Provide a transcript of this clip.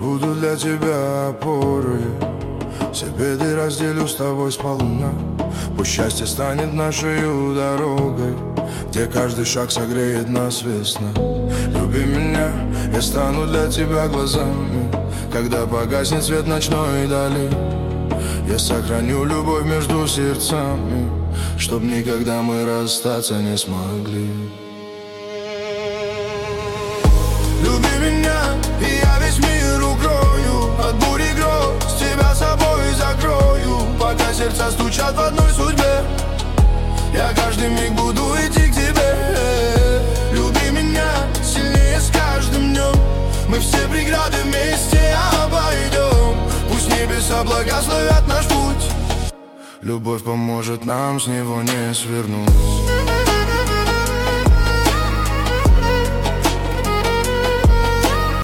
буду для тебя опорой. Все беды разделю с тобой сполна. Пусть счастье станет нашей дорогой, где каждый шаг согреет нас весна. Люби меня, я стану для тебя глазами, когда погаснет свет ночной дали. Я сохраню любовь между сердцами, чтоб никогда мы расстаться не смогли. Люби меня, и я весь мир укрою от бури гроз, тебя собой закрою. Пока сердца стучат в одной судьбе, я каждый миг буду идти к тебе. Люби меня сильнее с каждым днем, мы все преграды вместе обойдем. Пусть небеса благословят наш путь, любовь поможет нам с него не свернуть.